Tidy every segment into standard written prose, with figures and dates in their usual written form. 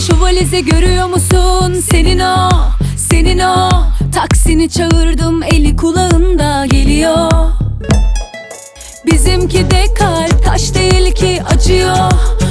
şu valizi görüyor musun? Senin o taksini çağırdım, eli kulağında geliyor. Bizimki de kalp taş değil ki, acıyor.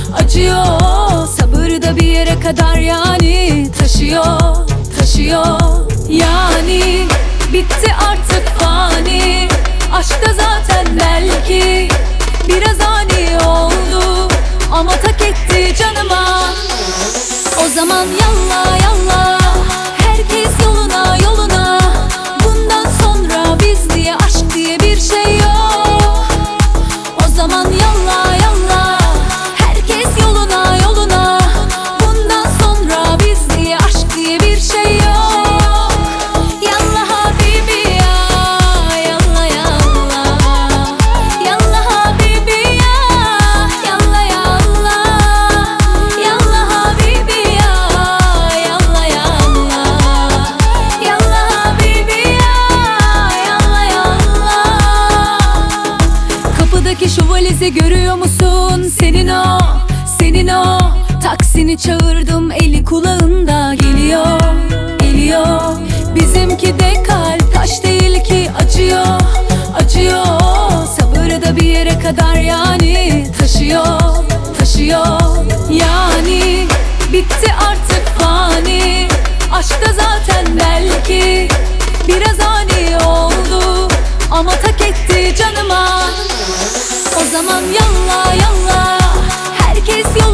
Sabır da bir yere kadar, yani taşıyor. Yani bitti artık fani, aşkta zaten belki biraz ani oldu, ama tak etti canıma. O zaman yallah yallah, herkes yoluna yoluna. Bundan sonra biz diye, aşk diye bir şey yok. O zaman yallah yallah, herkes yoluna yoluna. Bundan sonra biz diye, aşk diye bir şey yok. Yallah habibi ya, yallah yallah. Yallah habibi ya, yallah yallah. Yallah habibi ya, yallah yallah. Yallah habibi ya, yallah yallah. Kapıdaki şu valizi görüyor musun? Senin o taksini çağırdım, eli kulağında geliyor. Bizimki de kalp taş değil ki, acıyor. Sabır da bir yere kadar, yani taşıyor. Yani bitti artık fani, aşkta zaten belki biraz ani oldu, ama tak etti canıma. O zaman yallah yallah, herkes